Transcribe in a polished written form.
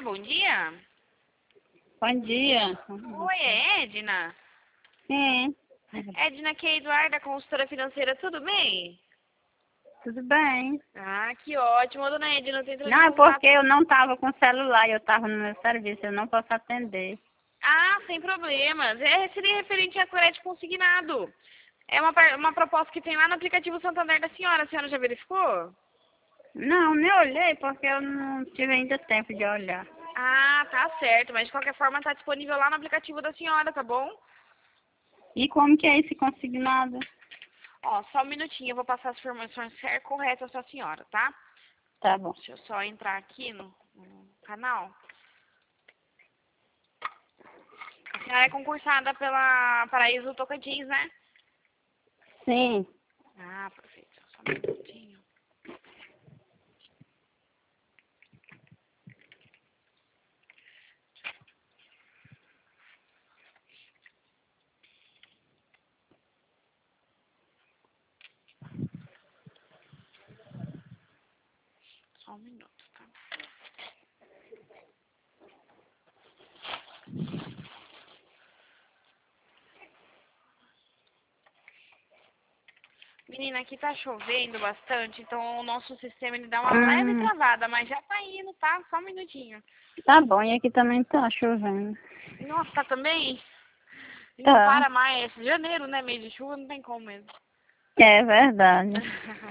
bom dia. Bom dia. Oi, é Edna? Sim, Edna aqui é Eduarda, consultora financeira, tudo bem? tudo bem. Ah, que ótimo, dona Edna, eu tô entrando em Não, é contato. porque eu não estava com celular, eu estava no meu serviço, eu não posso atender. Ah, sem problemas. Seria referente a crédito consignado. É uma proposta que tem lá no aplicativo Santander da senhora. A senhora já verificou? Não, nem olhei porque eu não tive ainda tempo de olhar. Ah, tá certo, mas de qualquer forma tá disponível lá no aplicativo da senhora, tá bom? E como que é esse consignado? Ó, só um minutinho, eu vou passar as informações corretas pra senhora, tá? Tá bom. Deixa eu só entrar aqui no canal. A senhora é concursada pela Paraíso Tocantins, né? Sim. Ah, perfeito. Só um minutinho. Só um minuto, tá? Menina, aqui tá chovendo bastante, então o nosso sistema ele dá uma leve travada, mas já tá indo, tá? Só um minutinho. Tá bom, e aqui também tá chovendo. Nossa, tá também? E não Tá. para mais. Janeiro, né? Mês de chuva, não tem como mesmo. É verdade.